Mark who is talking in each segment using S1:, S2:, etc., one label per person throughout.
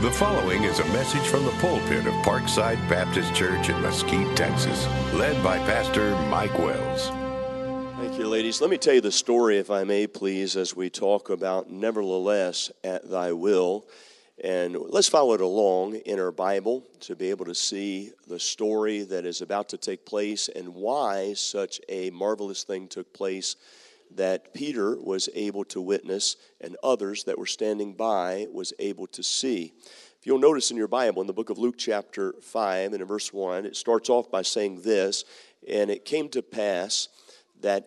S1: The following is a message from the pulpit of Parkside Baptist Church in Mesquite, Texas, led by Pastor Mike Wells.
S2: Thank you, ladies. Let me tell you the story, if I may, please, as we talk about nevertheless at thy will. And let's follow it along in our Bible to be able to see the story that is about to take place and why such a marvelous thing took place that Peter was able to witness and others that were standing by was able to see. If you'll notice in your Bible, in the book of Luke chapter 5 and in verse 1, it starts off by saying this, and it came to pass that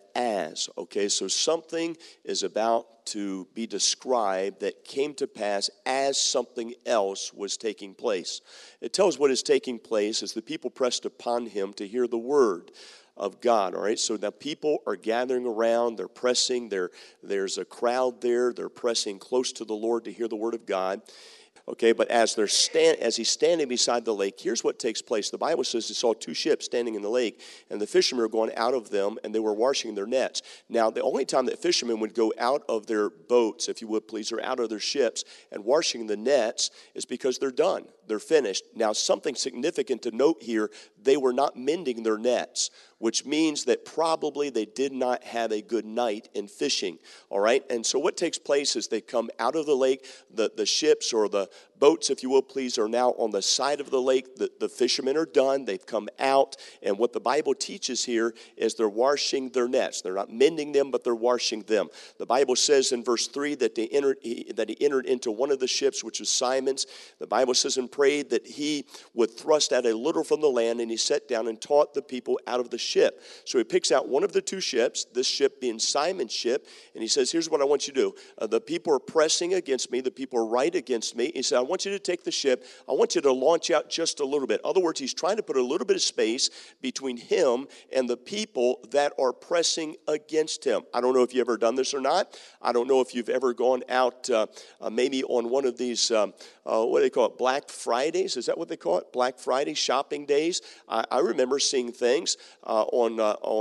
S2: so something is about to be described that came to pass as something else was taking place. It tells what is taking place as the people pressed upon him to hear the word of God, all right? So now people are gathering around, they're pressing, there's a crowd there, they're pressing close to the Lord to hear the word of God. Okay, but as he's standing beside the lake, here's what takes place. The Bible says he saw two ships standing in the lake, and the fishermen were going out of them, and they were washing their nets. Now, the only time that fishermen would go out of their boats, if you would please, or out of their ships and washing the nets is because they're done. They're finished. Now, something significant to note here, they were not mending their nets, which means that probably they did not have a good night in fishing, all right? And so what takes place is they come out of the lake, the ships or the boats, if you will, please, are now on the side of the lake. The fishermen are done. They've come out, and what the Bible teaches here is they're washing their nets. They're not mending them, but they're washing them. The Bible says in verse 3 that he entered into one of the ships, which was Simon's. The Bible says and prayed that he would thrust out a little from the land, and he sat down and taught the people out of the ship. So he picks out one of the two ships, this ship being Simon's ship, and he says, here's what I want you to do. The people are pressing against me. The people are right against me. He said, I want you to take the ship. I want you to launch out just a little bit. In other words, he's trying to put a little bit of space between him and the people that are pressing against him. I don't know if you've ever done this or not. I don't know if you've ever gone out maybe on one of these, what do they call it, Black Fridays? Is that what they call it? Black Friday shopping days? I remember seeing things on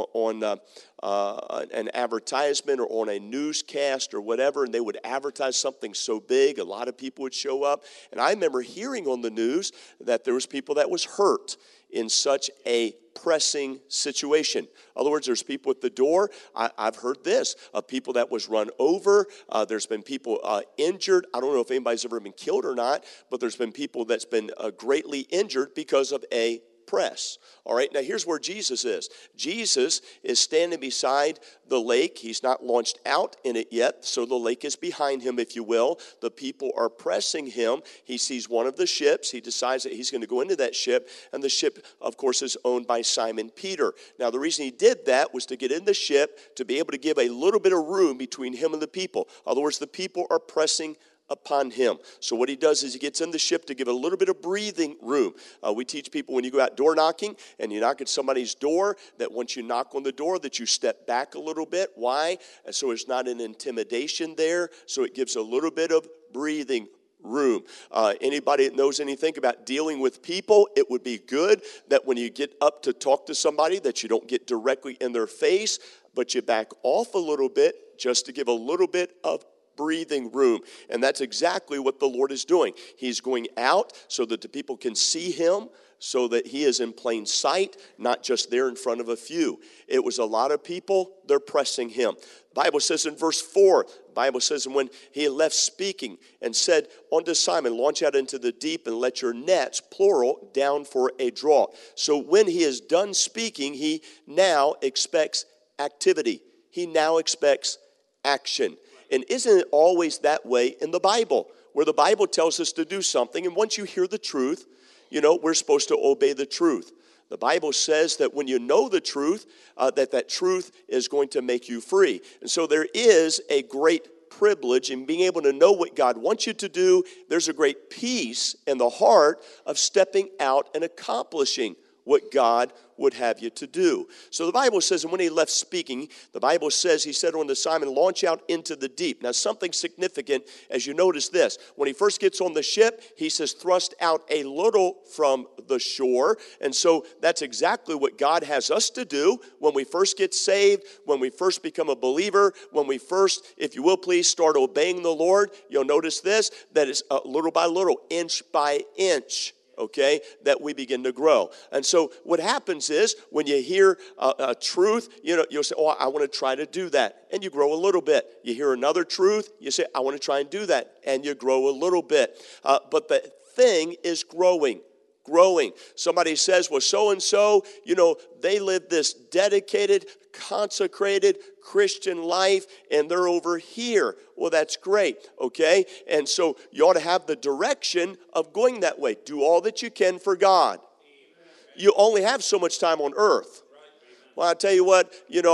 S2: an advertisement or on a newscast or whatever, and they would advertise something so big, a lot of people would show up. And I remember hearing on the news that there was people that was hurt in such a pressing situation. In other words, there's people at the door. I've heard this, of people that was run over. There's been people injured. I don't know if anybody's ever been killed or not, but there's been people that's been greatly injured because of a press. All right, now here's where Jesus is. Jesus is standing beside the lake. He's not launched out in it yet, so the lake is behind him, if you will. The people are pressing him. He sees one of the ships. He decides that he's going to go into that ship, and the ship, of course, is owned by Simon Peter. Now, the reason he did that was to get in the ship to be able to give a little bit of room between him and the people. In other words, the people are pressing upon him. So what he does is he gets in the ship to give a little bit of breathing room. We teach people when you go out door knocking and you knock at somebody's door, that once you knock on the door that you step back a little bit. Why? So it's not an intimidation there. So it gives a little bit of breathing room. Anybody that knows anything about dealing with people, it would be good that when you get up to talk to somebody that you don't get directly in their face, but you back off a little bit just to give a little bit of breathing room. And that's exactly what the Lord is doing. He's going out so that the people can see him, so that he is in plain sight, not just there in front of a few. It was a lot of people, they're pressing him. The Bible says in verse 4, the Bible says, and when he had left speaking and said unto Simon, launch out into the deep and let your nets, plural, down for a draught. So when he is done speaking, he now expects activity. He now expects action. And isn't it always that way in the Bible, where the Bible tells us to do something, and once you hear the truth, you know, we're supposed to obey the truth. The Bible says that when you know the truth, that truth is going to make you free. And so there is a great privilege in being able to know what God wants you to do. There's a great peace in the heart of stepping out and accomplishing what God would have you to do. So the Bible says, and when he left speaking, the Bible says he said unto Simon, launch out into the deep. Now something significant as you notice this. When he first gets on the ship, he says thrust out a little from the shore. And so that's exactly what God has us to do when we first get saved, when we first become a believer, when we first, if you will please, start obeying the Lord. You'll notice this, that is little by little, inch by inch. Okay, that we begin to grow. And so what happens is when you hear a truth, you'll say, oh, I want to try to do that. And you grow a little bit. You hear another truth, you say, I want to try and do that. And you grow a little bit. But the thing is growing. Somebody says, well, so-and-so, they live this dedicated, consecrated Christian life, and they're over here. Well, that's great, okay? And so you ought to have the direction of going that way. Do all that you can for God. You only have so much time on earth. Well, I tell you what,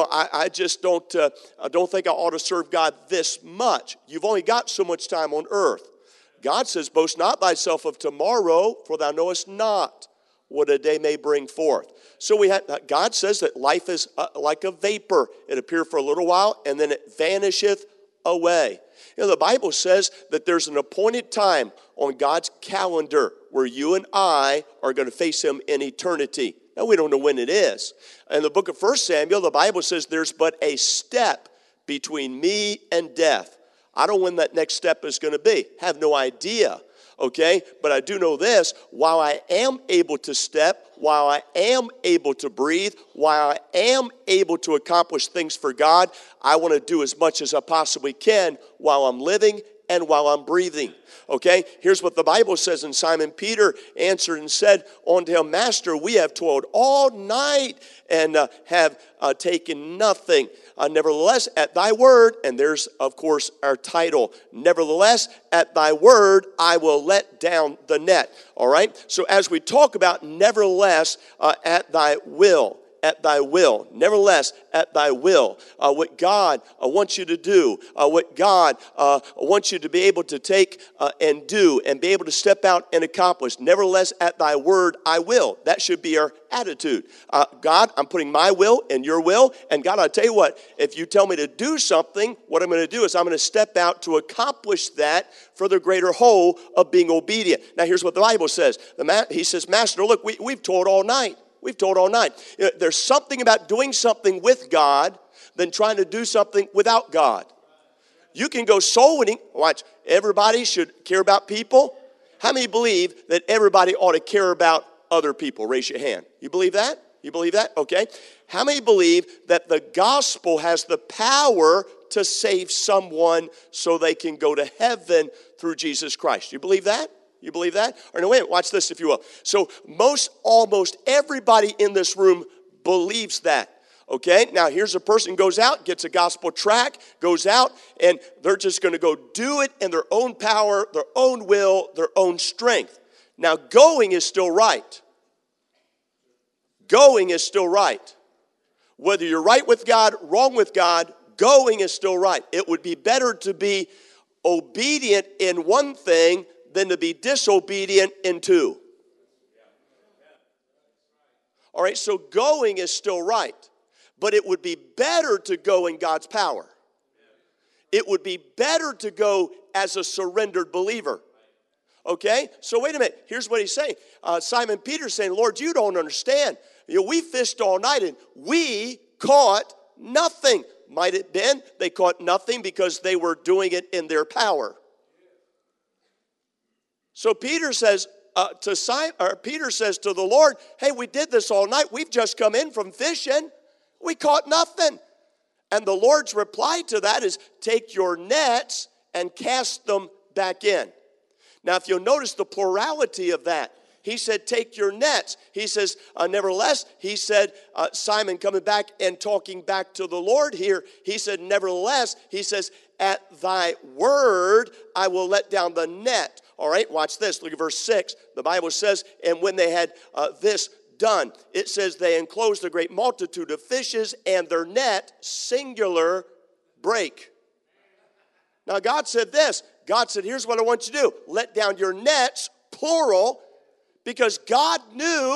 S2: I just don't think I ought to serve God this much. You've only got so much time on earth. God says, boast not thyself of tomorrow, for thou knowest not what a day may bring forth. So God says that life is like a vapor. It appears for a little while, and then it vanisheth away. The Bible says that there's an appointed time on God's calendar where you and I are going to face him in eternity. Now, we don't know when it is. In the book of 1 Samuel, the Bible says there's but a step between me and death. I don't know when that next step is going to be. Have no idea, okay? But I do know this, while I am able to step, while I am able to breathe, while I am able to accomplish things for God, I want to do as much as I possibly can while I'm living and while I'm breathing. Okay, here's what the Bible says. And Simon Peter answered and said unto him, Master, we have toiled all night and have taken nothing. Nevertheless, at thy word, and there's, of course, our title, nevertheless, at thy word, I will let down the net. All right, so as we talk about nevertheless, at thy will, nevertheless, at thy will, what God wants you to do, what God wants you to be able to take and do and be able to step out and accomplish. Nevertheless, at thy word, I will. That should be our attitude. God, I'm putting my will in your will, and God, I'll tell you what, if you tell me to do something, what I'm going to do is I'm going to step out to accomplish that for the greater whole of being obedient. Now, here's what the Bible says. He says, Master, look, we've toiled all night. We've toiled all night. There's something about doing something with God than trying to do something without God. You can go soul winning. Watch, everybody should care about people. How many believe that everybody ought to care about other people? Raise your hand. You believe that? You believe that? Okay. How many believe that the gospel has the power to save someone so they can go to heaven through Jesus Christ? You believe that? You believe that? Or no, wait, watch this if you will. So almost everybody in this room believes that. Okay, now here's a person goes out, gets a gospel tract, goes out, and they're just going to go do it in their own power, their own will, their own strength. Now going is still right. Going is still right. Whether you're right with God, wrong with God, going is still right. It would be better to be obedient in one thing than to be disobedient in two. All right, so going is still right. But it would be better to go in God's power. It would be better to go as a surrendered believer. Okay, so wait a minute. Here's what he's saying. Simon Peter's saying, Lord, you don't understand. We fished all night and we caught nothing. Might it have been they caught nothing because they were doing it in their power? So Peter says to the Lord, hey, we did this all night. We've just come in from fishing. We caught nothing. And the Lord's reply to that is, take your nets and cast them back in. Now, if you'll notice the plurality of that, he said, take your nets. He says, nevertheless, he said, Simon coming back and talking back to the Lord here, he said, nevertheless, he says, at thy word, I will let down the net. All right, watch this. Look at verse 6. The Bible says, and when they had this done, it says they enclosed a great multitude of fishes and their net, singular, break. Now God said this. God said, here's what I want you to do. Let down your nets, plural, because God knew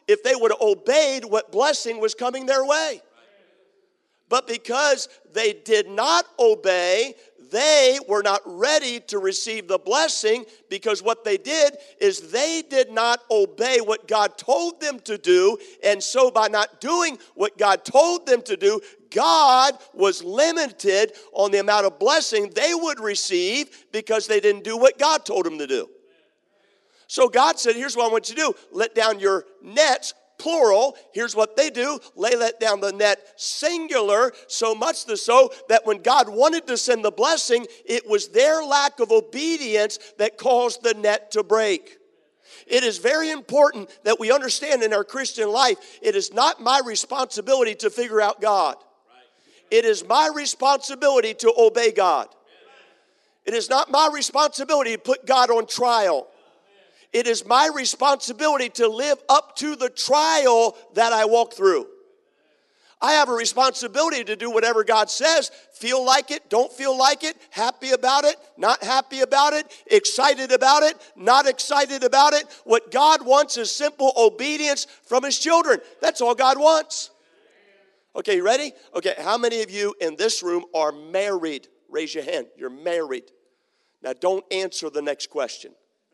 S2: if they would have obeyed what blessing was coming their way. But because they did not obey, they were not ready to receive the blessing, because what they did is they did not obey what God told them to do. And so by not doing what God told them to do, God was limited on the amount of blessing they would receive because they didn't do what God told them to do. So God said, here's what I want you to do. Let down your nets, plural. Here's what they do. Let down the net, singular, so much so that when God wanted to send the blessing, it was their lack of obedience that caused the net to break. It is very important that we understand in our Christian life, it is not my responsibility to figure out God. It is my responsibility to obey God. It is not my responsibility to put God on trial. It is my responsibility to live up to the trial that I walk through. I have a responsibility to do whatever God says. Feel like it, don't feel like it, happy about it, not happy about it, excited about it, not excited about it. What God wants is simple obedience from His children. That's all God wants. Okay, you ready? Okay, how many of you in this room are married? Raise your hand. You're married. Now, don't answer the next question.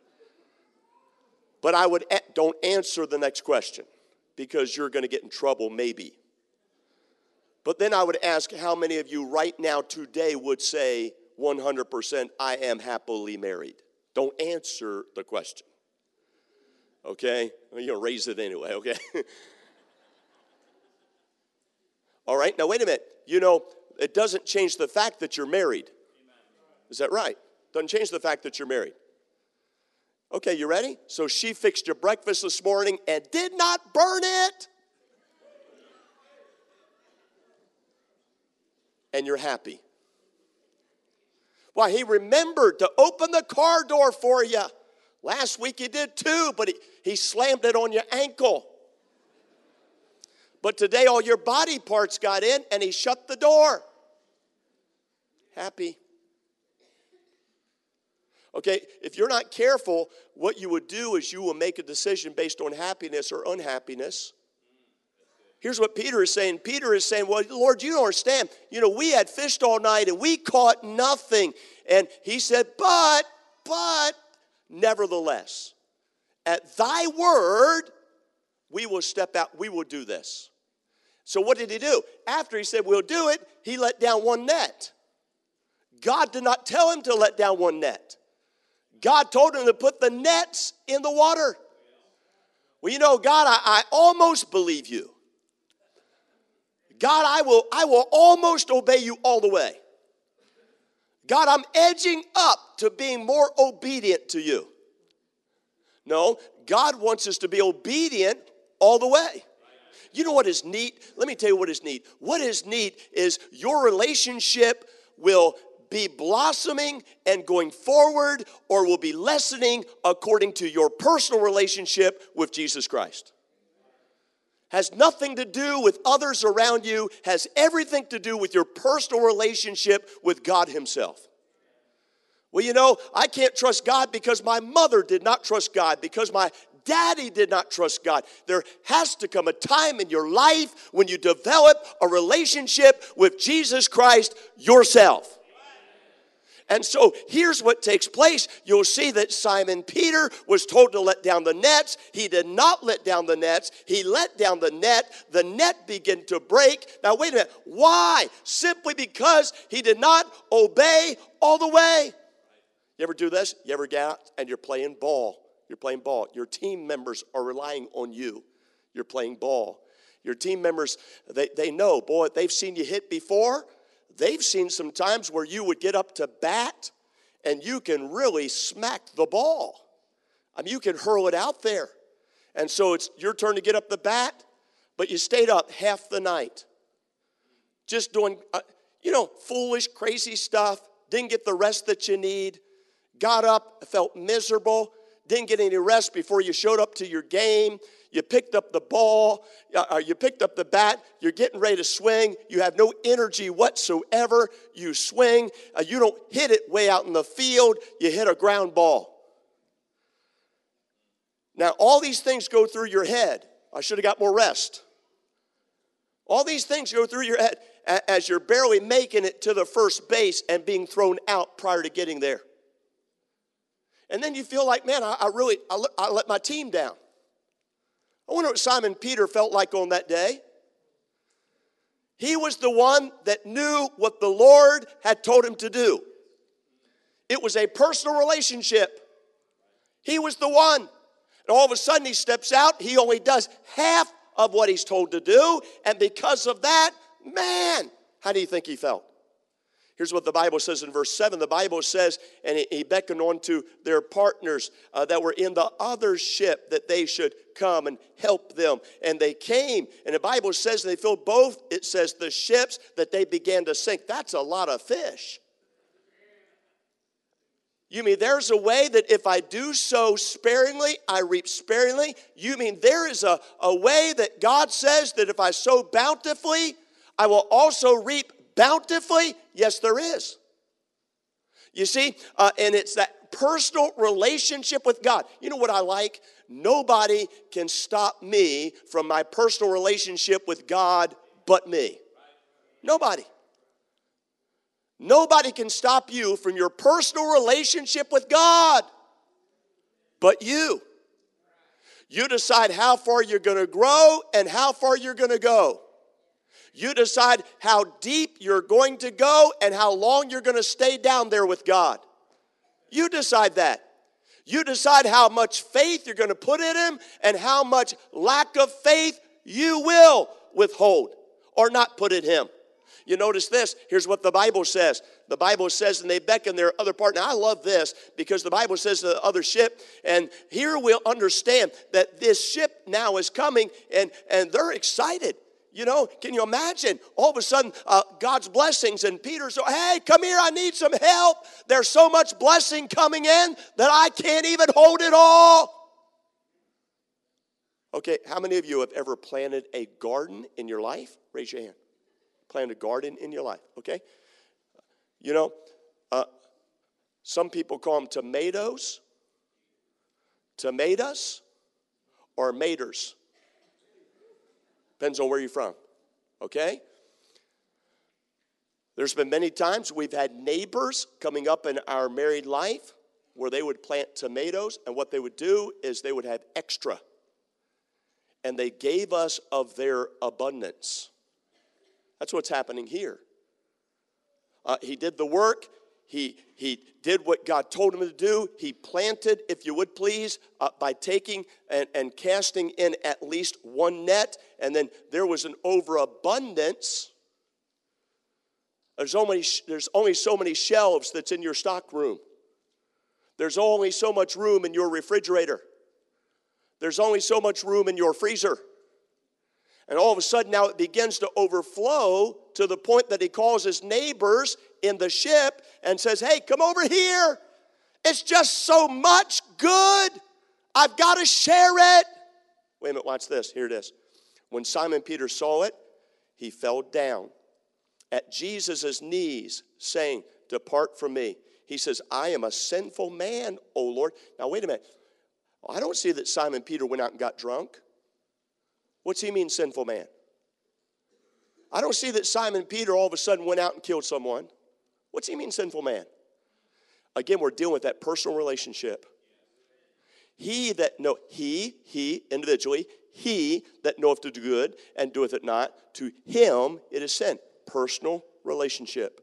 S2: But don't answer the next question, because you're going to get in trouble maybe. But then I would ask, how many of you right now today would say 100% I am happily married? Don't answer the question. Okay? Well, you'll raise it anyway, okay? All right, now wait a minute. You know, it doesn't change the fact that you're married. Is that right? Doesn't change the fact that you're married. Okay, you ready? So she fixed your breakfast this morning and did not burn it. And you're happy. Well, he remembered to open the car door for you. Last week he did too, but he slammed it on your ankle. But today all your body parts got in and he shut the door. Happy. Okay, if you're not careful, what you would do is you will make a decision based on happiness or unhappiness. Here's what Peter is saying. Peter is saying, well, Lord, you don't understand. You know, we had fished all night and we caught nothing. And he said, but, nevertheless, at thy word, we will step out, we will do this. So what did he do? After he said, we'll do it, he let down one net. God did not tell him to let down one net. God told him to put the nets in the water. Well, you know, God, I almost believe you. God, I will almost obey you all the way. God, I'm edging up to being more obedient to you. No, God wants us to be obedient all the way. You know what is neat? Let me tell you what is neat. What is neat is your relationship will be blossoming and going forward, or will be lessening according to your personal relationship with Jesus Christ. Has nothing to do with others around you, has everything to do with your personal relationship with God Himself. Well, you know, I can't trust God because my mother did not trust God, because my daddy did not trust God. There has to come a time in your life when you develop a relationship with Jesus Christ yourself. And so here's what takes place. You'll see that Simon Peter was told to let down the nets. He did not let down the nets. He let down the net. The net began to break. Now, wait a minute. Why? Simply because he did not obey all the way. You ever do this? You ever get out and you're playing ball? You're playing ball. Your team members are relying on you. You're playing ball. Your team members, they know, boy, they've seen you hit before. They've seen some times where you would get up to bat and you can really smack the ball. I mean, you can hurl it out there. And so it's your turn to get up the bat, but you stayed up half the night. Just doing, foolish, crazy stuff. Didn't get the rest that you need. Got up, felt miserable. Didn't get any rest before you showed up to your game. You picked up the ball, you picked up the bat, you're getting ready to swing, you have no energy whatsoever, you swing, you don't hit it way out in the field, you hit a ground ball. Now, all these things go through your head. I should have got more rest. All these things go through your head as you're barely making it to the first base and being thrown out prior to getting there. And then you feel like, man, I let my team down. I wonder what Simon Peter felt like on that day. He was the one that knew what the Lord had told him to do. It was a personal relationship. He was the one. And all of a sudden he steps out. He only does half of what he's told to do. And because of that, man, how do you think he felt? Here's what the Bible says in verse 7. The Bible says, and he beckoned on to their partners that were in the other ship that they should come and help them. And they came. And the Bible says they filled both, it says, the ships that they began to sink. That's a lot of fish. You mean there's a way that if I do so sparingly, I reap sparingly? You mean there is a way that God says that if I sow bountifully, I will also reap bountifully? Yes, there is. You see, and it's that personal relationship with God. You know what I like? Nobody can stop me from my personal relationship with God but me. Nobody. Nobody can stop you from your personal relationship with God but you. You decide how far you're going to grow and how far you're going to go. You decide how deep you're going to go and how long you're going to stay down there with God. You decide that. You decide how much faith you're going to put in Him and how much lack of faith you will withhold or not put in Him. You notice this. Here's what the Bible says. The Bible says, and they beckon their other partner. Now, I love this because the Bible says the other ship, and here we'll understand that this ship now is coming, and they're excited. You know, can you imagine? All of a sudden, God's blessings, and Peter's, hey, come here, I need some help. There's so much blessing coming in that I can't even hold it all. Okay, how many of you have ever planted a garden in your life? Raise your hand. Planted a garden in your life, okay? You know, some people call them tomatoes, or maters. Depends on where you're from, okay? There's been many times we've had neighbors coming up in our married life where they would plant tomatoes, and what they would do is they would have extra. And they gave us of their abundance. That's what's happening here. He did the work. He did what God told him to do. He planted, if you would please, by taking and casting in at least one net. And then there was an overabundance. There's only so many shelves that's in your stock room. There's only so much room in your refrigerator. There's only so much room in your freezer. And all of a sudden now it begins to overflow to the point that he calls his neighbors in the ship and says, hey, come over here. It's just so much good. I've got to share it. Wait a minute, watch this. Here it is. When Simon Peter saw it, he fell down at Jesus' knees, saying, depart from me. He says, I am a sinful man, O Lord. Now, wait a minute. I don't see that Simon Peter went out and got drunk. What's he mean, sinful man? I don't see that Simon Peter all of a sudden went out and killed someone. What's he mean, sinful man? Again, we're dealing with that personal relationship. He individually, he that knoweth to do good and doeth it not, to him it is sin. Personal relationship.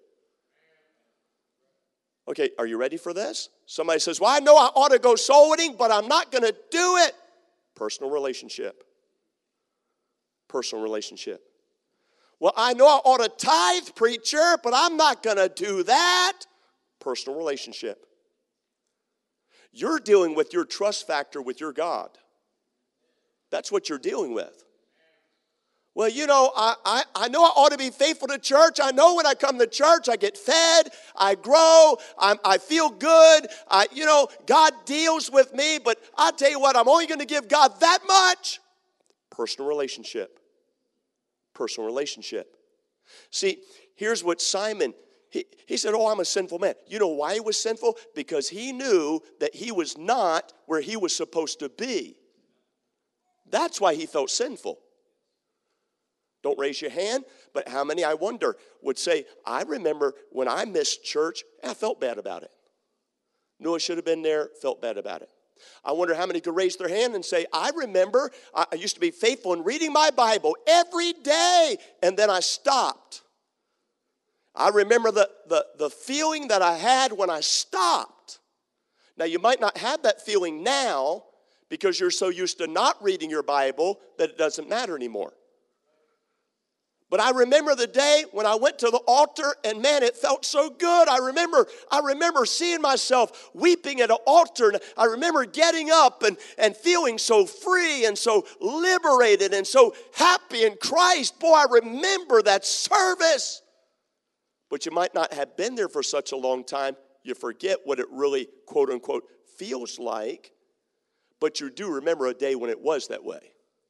S2: Okay, are you ready for this? Somebody says, well, I know I ought to go soul winning, but I'm not going to do it. Personal relationship. Personal relationship. Well, I know I ought to tithe, preacher, but I'm not going to do that. Personal relationship. You're dealing with your trust factor with your God. That's what you're dealing with. Well, you know, I know I ought to be faithful to church. I know when I come to church, I get fed, I grow, I feel good. God deals with me, but I'll tell you what, I'm only going to give God that much. Personal relationship. Personal relationship. See, here's what Simon, he said, oh, I'm a sinful man. You know why he was sinful? Because he knew that he was not where he was supposed to be. That's why he felt sinful. Don't raise your hand, but how many, I wonder, would say, I remember when I missed church, I felt bad about it. Knew I should have been there, felt bad about it. I wonder how many could raise their hand and say, I remember I used to be faithful in reading my Bible every day, and then I stopped. I remember the feeling that I had when I stopped. Now, you might not have that feeling now because you're so used to not reading your Bible that it doesn't matter anymore. But I remember the day when I went to the altar, and man, it felt so good. I remember seeing myself weeping at an altar, and I remember getting up and feeling so free and so liberated and so happy in Christ. Boy, I remember that service. But you might not have been there for such a long time. You forget what it really, quote unquote, feels like. But you do remember a day when it was that way.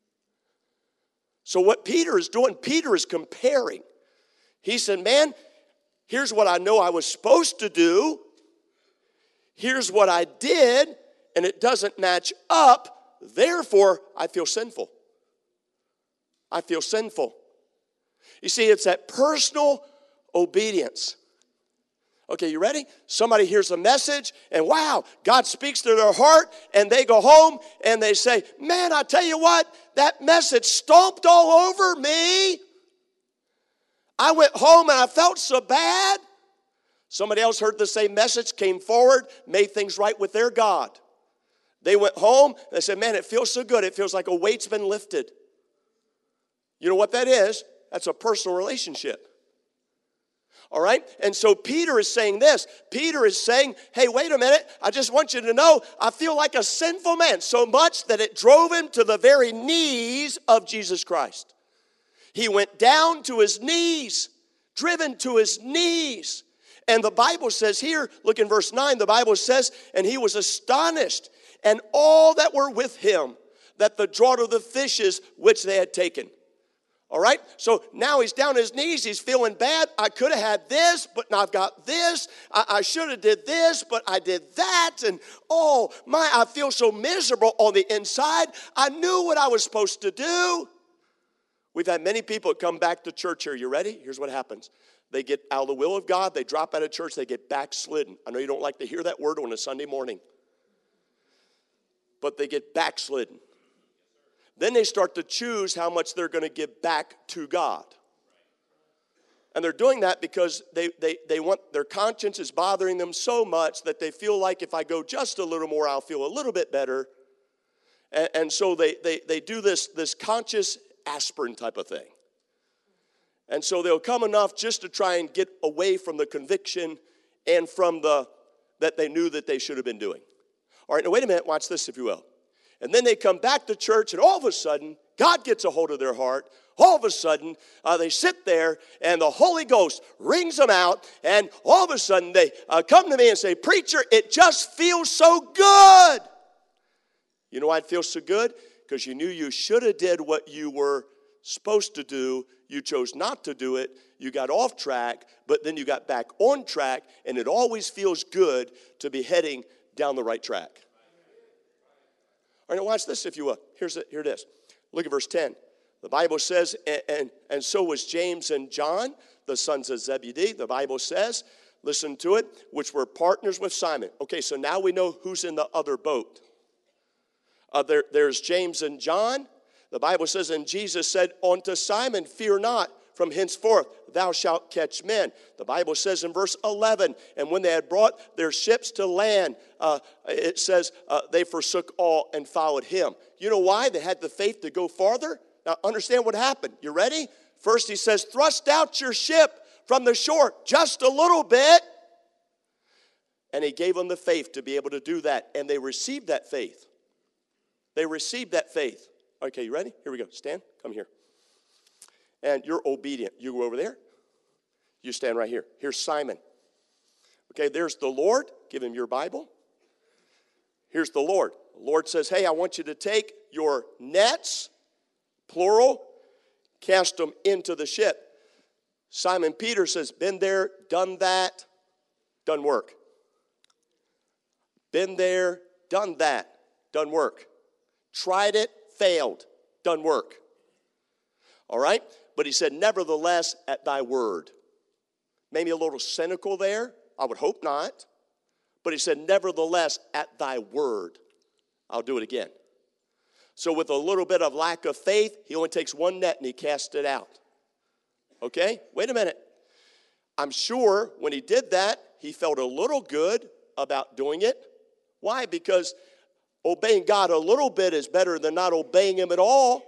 S2: So what Peter is doing, Peter is comparing. He said, man, here's what I know I was supposed to do. Here's what I did, and it doesn't match up. Therefore, I feel sinful. I feel sinful. You see, it's that personal obedience. Okay, you ready? Somebody hears a message, and wow, God speaks to their heart, and they go home, and they say, man, I tell you what, that message stomped all over me. I went home, and I felt so bad. Somebody else heard the same message, came forward, made things right with their God. They went home, and they said, man, it feels so good. It feels like a weight's been lifted. You know what that is? That's a personal relationship. All right? And so Peter is saying this. Peter is saying, hey, wait a minute. I just want you to know I feel like a sinful man so much that it drove him to the very knees of Jesus Christ. He went down to his knees, driven to his knees. And the Bible says here, look in verse 9, the Bible says, and he was astonished, and all that were with him, that the draught of the fishes which they had taken. All right, so now he's down on his knees. He's feeling bad. I could have had this, but now I've got this. I should have did this, but I did that. And oh, my, I feel so miserable on the inside. I knew what I was supposed to do. We've had many people come back to church here. You ready? Here's what happens. They get out of the will of God. They drop out of church. They get backslidden. I know you don't like to hear that word on a Sunday morning. But they get backslidden. Then they start to choose how much they're going to give back to God. And they're doing that because they want, their conscience is bothering them so much that they feel like if I go just a little more, I'll feel a little bit better. And so they do this conscious aspirin type of thing. And so they'll come enough just to try and get away from the conviction and from that they knew that they should have been doing. All right, now wait a minute, watch this if you will. And then they come back to church, and all of a sudden, God gets a hold of their heart. All of a sudden, they sit there, and the Holy Ghost rings them out, and all of a sudden, they come to me and say, preacher, it just feels so good. You know why it feels so good? Because you knew you should have did what you were supposed to do. You chose not to do it. You got off track, but then you got back on track, and it always feels good to be heading down the right track. All right, now watch this if you will. Here it is. Look at verse 10. The Bible says, and so was James and John, the sons of Zebedee. The Bible says, listen to it, which were partners with Simon. Okay, so now we know who's in the other boat. There's James and John. The Bible says, and Jesus said unto Simon, fear not, from henceforth thou shalt catch men. The Bible says in verse 11, and when they had brought their ships to land, it says they forsook all and followed him. You know why? They had the faith to go farther. Now understand what happened. You ready? First he says, thrust out your ship from the shore just a little bit. And he gave them the faith to be able to do that. And they received that faith. They received that faith. Okay, you ready? Here we go. Stan, come here. And you're obedient. You go over there. You stand right here. Here's Simon. Okay, there's the Lord. Give him your Bible. Here's the Lord. The Lord says, hey, I want you to take your nets, plural, cast them into the ship. Simon Peter says, been there, done that, done work. Been there, done that, done work. Tried it, failed. Done work. All right? But he said, nevertheless, at thy word. Maybe a little cynical there. I would hope not. But he said, nevertheless, at thy word. I'll do it again. So with a little bit of lack of faith, he only takes one net and he casts it out. Okay? Wait a minute. I'm sure when he did that, he felt a little good about doing it. Why? Because obeying God a little bit is better than not obeying him at all.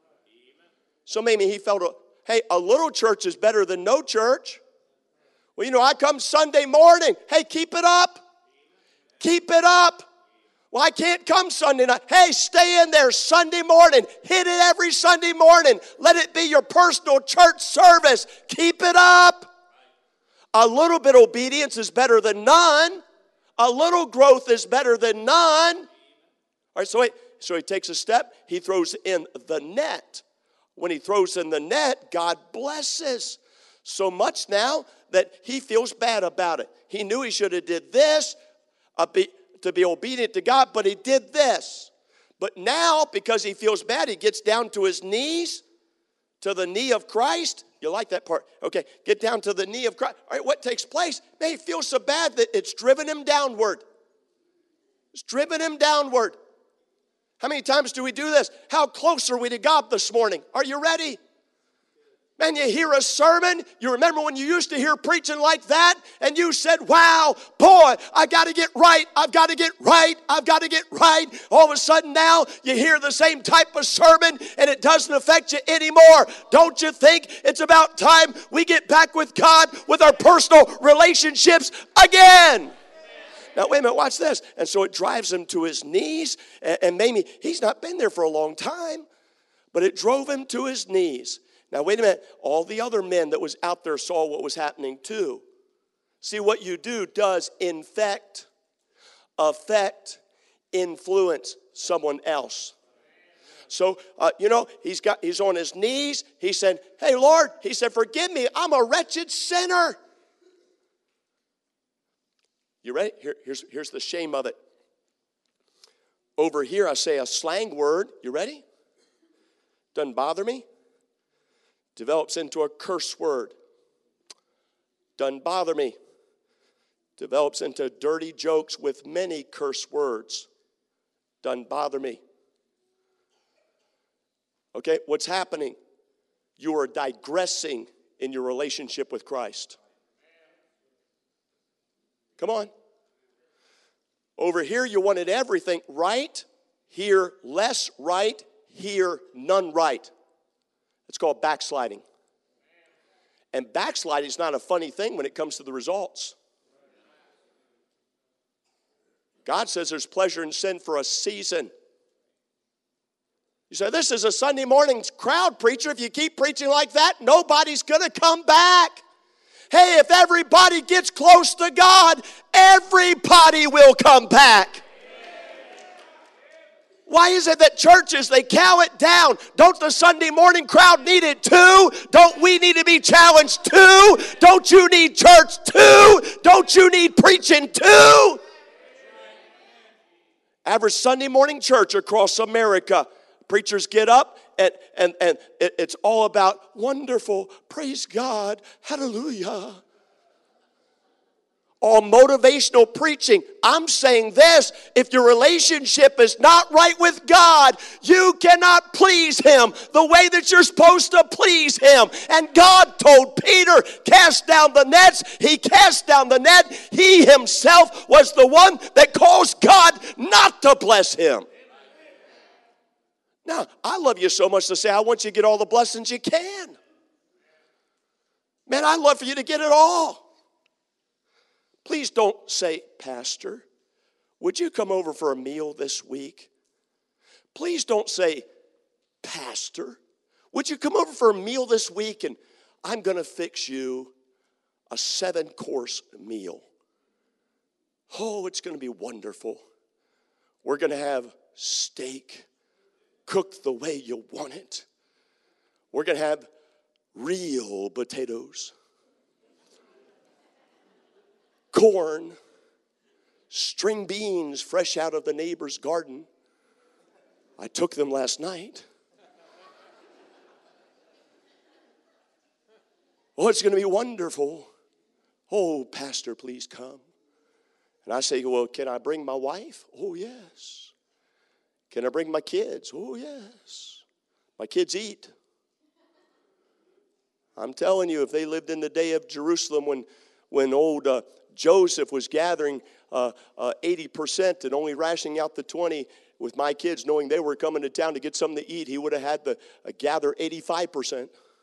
S2: So maybe he felt, hey, a little church is better than no church. Well, you know, I come Sunday morning. Hey, keep it up. Keep it up. Well, I can't come Sunday night. Hey, stay in there Sunday morning. Hit it every Sunday morning. Let it be your personal church service. Keep it up. A little bit of obedience is better than none. A little growth is better than none. All right, so he takes a step. He throws in the net. When he throws in the net, God blesses. So much now that he feels bad about it. He knew he should have did this to be obedient to God, but he did this. But now, because he feels bad, he gets down to his knees, to the knee of Christ. You like that part? Okay, get down to the knee of Christ. All right, what takes place? Man, he feels so bad that it's driven him downward. It's driven him downward. How many times do we do this? How close are we to God this morning? Are you ready? Man, you hear a sermon. You remember when you used to hear preaching like that, and you said, wow, boy, I got to get right. I've got to get right. I've got to get right. All of a sudden now, you hear the same type of sermon, and it doesn't affect you anymore. Don't you think it's about time we get back with God with our personal relationships again? Now, wait a minute, watch this. And so it drives him to his knees, and maybe he's not been there for a long time, but it drove him to his knees. Now, wait a minute. All the other men that was out there saw what was happening too. See, what you do does affect, influence someone else. So, he's on his knees. He said, hey, Lord, he said, forgive me. I'm a wretched sinner. You ready? Here's the shame of it. Over here, I say a slang word. You ready? Doesn't bother me. Develops into a curse word. Doesn't bother me. Develops into dirty jokes with many curse words. Doesn't bother me. Okay, what's happening? You are digressing in your relationship with Christ. Come on. Over here, you wanted everything right. Here, less right. Here, none right. It's called backsliding. And backsliding is not a funny thing when it comes to the results. God says there's pleasure in sin for a season. You say, this is a Sunday morning crowd preacher. If you keep preaching like that, nobody's going to come back. Hey, if everybody gets close to God, everybody will come back. Why is it that churches, they cow it down? Don't the Sunday morning crowd need it too? Don't we need to be challenged too? Don't you need church too? Don't you need preaching too? Average Sunday morning church across America, preachers get up and it's all about wonderful, praise God, hallelujah. All motivational preaching. I'm saying this, if your relationship is not right with God, you cannot please Him the way that you're supposed to please Him. And God told Peter, cast down the nets. He cast down the net. He himself was the one that caused God not to bless him. Now, I love you so much to say, I want you to get all the blessings you can. Man, I'd love for you to get it all. Please don't say, Pastor, would you come over for a meal this week? Please don't say, Pastor, would you come over for a meal this week and I'm going to fix you a 7-course meal. Oh, it's going to be wonderful. We're going to have steak cooked the way you want it. We're going to have real potatoes. Corn, string beans fresh out of the neighbor's garden. I took them last night. Oh, it's going to be wonderful. Oh, Pastor, please come. And I say, well, can I bring my wife? Oh, yes. Can I bring my kids? Oh, yes. My kids eat. I'm telling you, if they lived in the day of Jerusalem when old Joseph was gathering 80% and only rationing out the 20 with my kids, knowing they were coming to town to get something to eat, he would have had to gather 85%.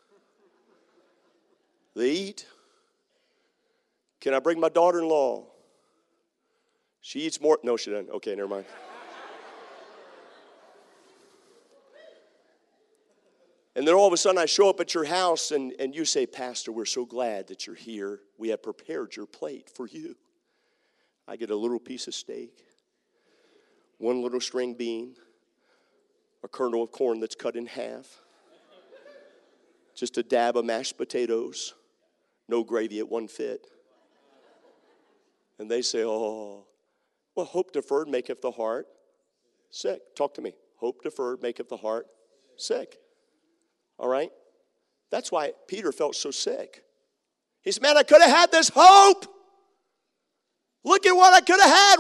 S2: They eat. Can I bring my daughter-in-law? She eats more. No, she doesn't. Okay, never mind. And then all of a sudden I show up at your house and you say, Pastor, we're so glad that you're here. We have prepared your plate for you. I get a little piece of steak, one little string bean, a kernel of corn that's cut in half, just a dab of mashed potatoes, no gravy, it won't fit. And they say, oh, well, hope deferred maketh the heart sick. Talk to me. Hope deferred maketh the heart sick. All right? That's why Peter felt so sick. He said, man, I could have had this hope. Look at what I could have had.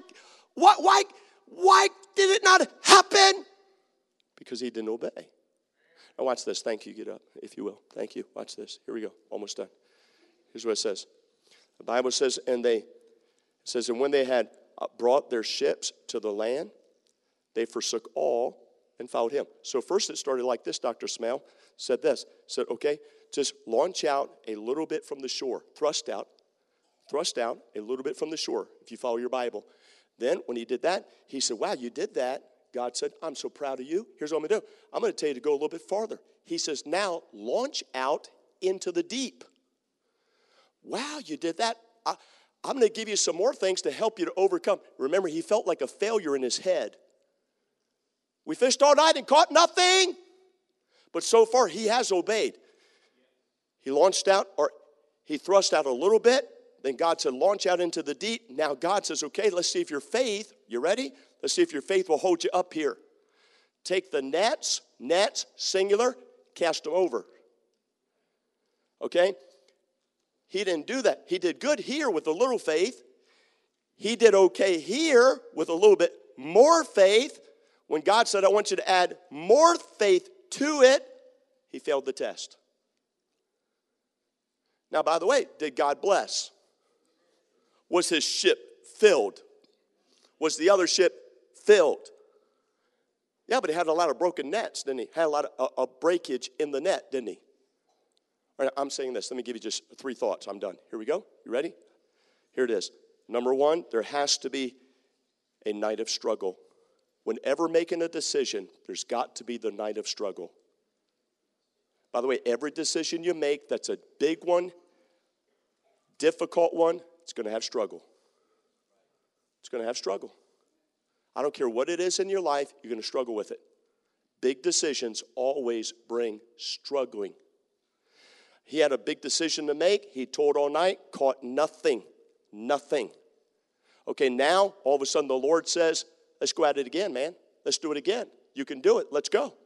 S2: Why did it not happen? Because he didn't obey. Now watch this. Thank you. Get up, if you will. Thank you. Watch this. Here we go. Almost done. Here's what it says. The Bible says, and when they had brought their ships to the land, they forsook all and followed him. So first it started like this. Dr. Smale said this. Said, okay, just launch out a little bit from the shore. Thrust out a little bit from the shore, if you follow your Bible. Then when he did that, he said, wow, you did that. God said, I'm so proud of you. Here's what I'm going to do. I'm going to tell you to go a little bit farther. He says, now launch out into the deep. Wow, you did that. I'm going to give you some more things to help you to overcome. Remember, he felt like a failure in his head. We fished all night and caught nothing. But so far, he has obeyed. He launched out, or he thrust out a little bit. Then God said, launch out into the deep. Now God says, okay, let's see if your faith, you ready? Let's see if your faith will hold you up here. Take the nets, singular, cast them over. Okay? He didn't do that. He did good here with a little faith. He did okay here with a little bit more faith. When God said, I want you to add more faith to it, he failed the test. Now, by the way, did God bless? Was his ship filled? Was the other ship filled? Yeah, but he had a lot of broken nets, didn't he? Had a lot of breakage in the net, didn't he? All right, I'm saying this. Let me give you just 3 thoughts. I'm done. Here we go. You ready? Here it is. Number 1, there has to be a night of struggle. Whenever making a decision, there's got to be the night of struggle. By the way, every decision you make that's a big one, difficult one, it's going to have struggle. It's going to have struggle. I don't care what it is in your life, you're going to struggle with it. Big decisions always bring struggling. He had a big decision to make. He toiled all night, caught nothing. Nothing. Okay, now, all of a sudden, the Lord says, let's go at it again, man. Let's do it again. You can do it. Let's go.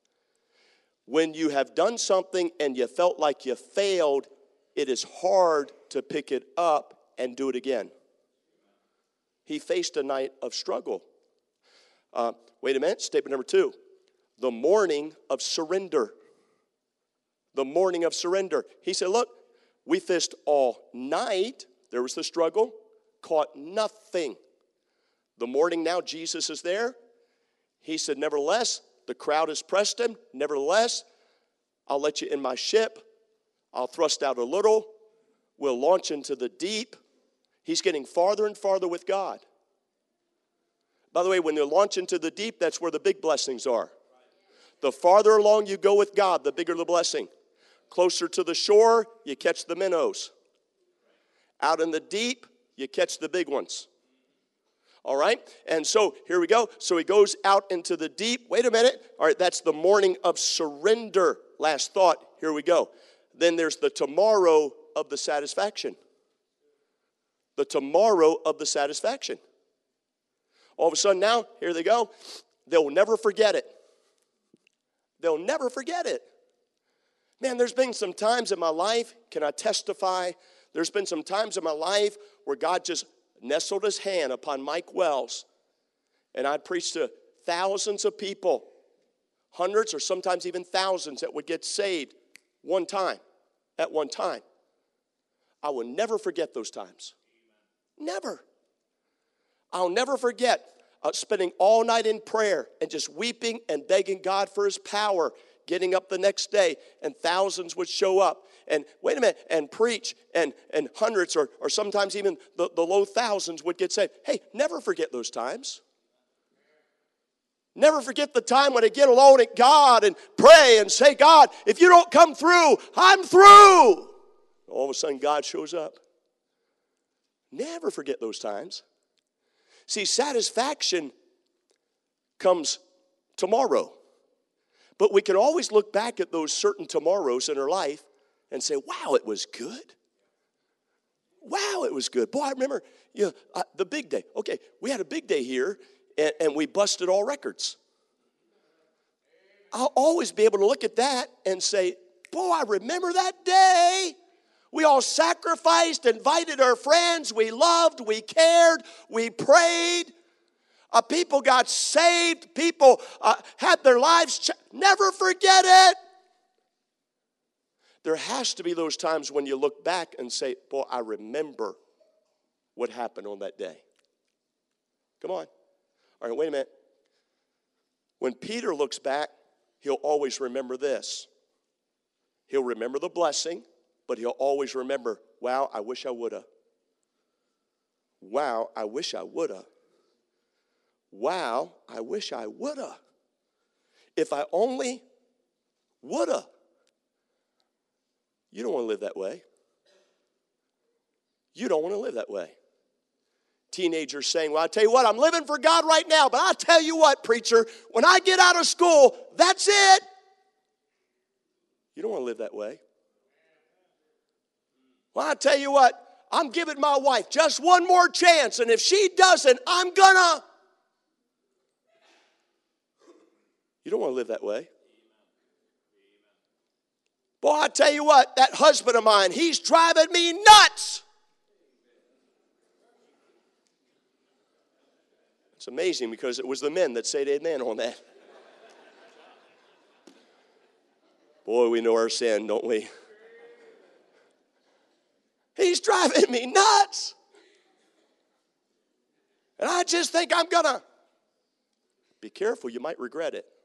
S2: When you have done something and you felt like you failed, it is hard to pick it up and do it again. He faced a night of struggle. Wait a minute. Statement number 2. The morning of surrender. The morning of surrender. He said, look, we fished all night. There was the struggle. Caught nothing. The morning now, Jesus is there. He said, nevertheless, the crowd has pressed him. Nevertheless, I'll let you in my ship. I'll thrust out a little. We'll launch into the deep. He's getting farther and farther with God. By the way, when you launch into the deep, that's where the big blessings are. The farther along you go with God, the bigger the blessing. Closer to the shore, you catch the minnows. Out in the deep, you catch the big ones. All right? And so, here we go. So he goes out into the deep. Wait a minute. All right, that's the morning of surrender. Last thought. Here we go. Then there's the tomorrow of the satisfaction. The tomorrow of the satisfaction. All of a sudden now, here they go. They'll never forget it. They'll never forget it. Man, there's been some times in my life, can I testify? There's been some times in my life where God just nestled his hand upon Mike Wells, and I'd preach to thousands of people, hundreds or sometimes even thousands that would get saved at one time. I will never forget those times. Never. I'll never forget spending all night in prayer and just weeping and begging God for his power, getting up the next day, and thousands would show up and wait a minute and preach, and hundreds or sometimes even the low thousands would get saved. Hey, never forget those times. Never forget the time when I get alone at God and pray and say, God, if you don't come through, I'm through. All of a sudden, God shows up. Never forget those times. See, satisfaction comes tomorrow. But we can always look back at those certain tomorrows in our life and say, wow, it was good. Wow, it was good. Boy, I remember the big day. Okay, we had a big day here, and we busted all records. I'll always be able to look at that and say, boy, I remember that day. We all sacrificed, invited our friends, we loved, we cared, we prayed. People got saved, people had their lives changed. Never forget it. There has to be those times when you look back and say, boy, I remember what happened on that day. Come on. All right, wait a minute. When Peter looks back, he'll always remember this. He'll remember the blessing, but he'll always remember, wow, I wish I woulda. Wow, I wish I woulda. Wow, I wish I woulda. If I only woulda. You don't want to live that way. You don't want to live that way. Teenagers saying, well, I tell you what, I'm living for God right now, but I'll tell you what, preacher, when I get out of school, that's it. You don't want to live that way. Well, I tell you what, I'm giving my wife just one more chance, and if she doesn't, I'm gonna. You don't want to live that way. Boy, I tell you what, that husband of mine, he's driving me nuts. It's amazing because it was the men that said amen on that. Boy, we know our sin, don't we? He's driving me nuts. And I just think I'm gonna. Be careful, you might regret it.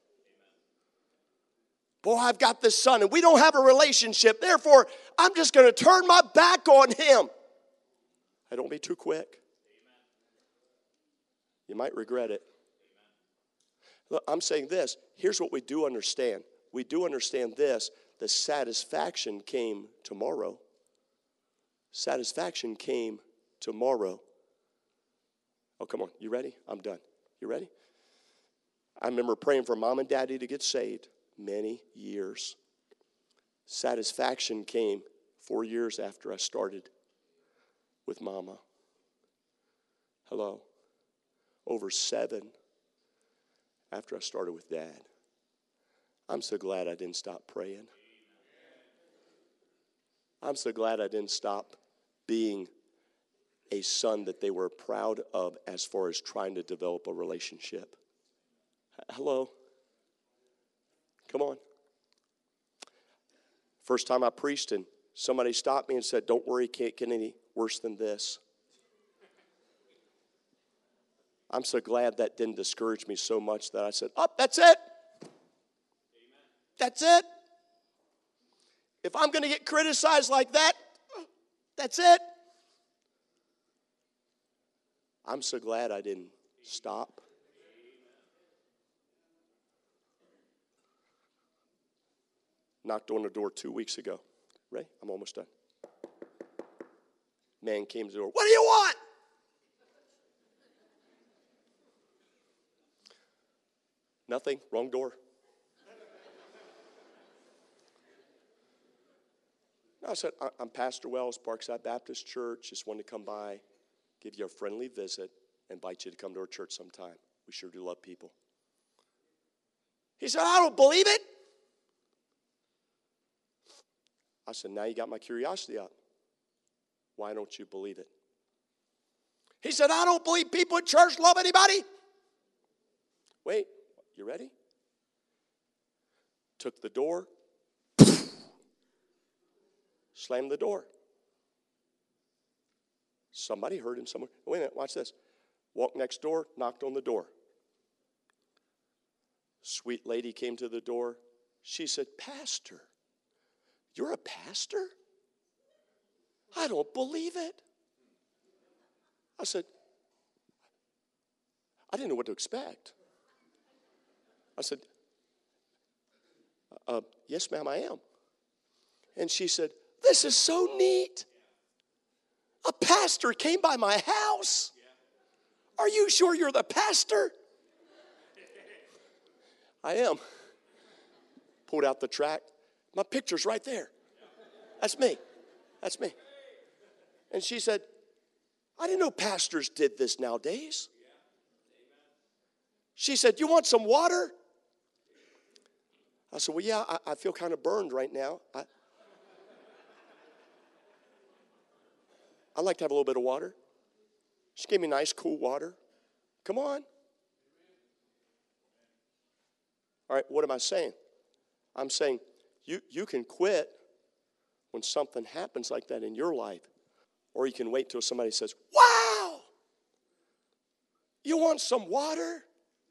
S2: Boy, I've got this son and we don't have a relationship. Therefore, I'm just going to turn my back on him. Hey, don't be too quick. You might regret it. Look, I'm saying this. Here's what we do understand. We do understand this. The satisfaction came tomorrow. Satisfaction came tomorrow. Oh, come on. You ready? I'm done. You ready? I remember praying for mom and daddy to get saved. Many years. Satisfaction came 4 years after I started with mama. Hello. Over 7 after I started with dad. I'm so glad I didn't stop praying. I'm so glad I didn't stop being a son that they were proud of as far as trying to develop a relationship. Hello. Come on. First time I preached and somebody stopped me and said, don't worry, it can't get any worse than this. I'm so glad that didn't discourage me so much that I said, oh, that's it. That's it. If I'm going to get criticized like that, that's it. I'm so glad I didn't stop. Knocked on the door 2 weeks ago. Ray, I'm almost done. Man came to the door. What do you want? Nothing. Wrong door. I said, I'm Pastor Wells, Parkside Baptist Church. Just wanted to come by, give you a friendly visit, invite you to come to our church sometime. We sure do love people. He said, I don't believe it. I said, now you got my curiosity up. Why don't you believe it? He said, I don't believe people at church love anybody. Wait, you ready? Took the door, slammed the door. Somebody heard him somewhere. Wait a minute, watch this. Walked next door, knocked on the door. Sweet lady came to the door. She said, Pastor, you're a pastor? I don't believe it. I said, I didn't know what to expect. I said, yes, ma'am, I am. And she said, this is so neat. A pastor came by my house. Are you sure you're the pastor? I am. Pulled out the tract. My picture's right there. That's me. That's me. And she said, I didn't know pastors did this nowadays. She said, you want some water? I said, well, yeah, I feel kind of burned right now. I'd like to have a little bit of water. She gave me nice, cool water. Come on. All right, what am I saying? I'm saying you can quit when something happens like that in your life. Or you can wait till somebody says, wow, you want some water?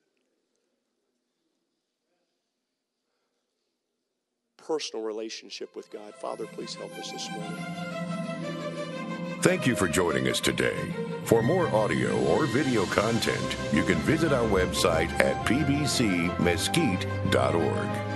S2: Personal relationship with God. Father, please help us this morning.
S1: Thank you for joining us today. For more audio or video content, you can visit our website at pbcmesquite.org.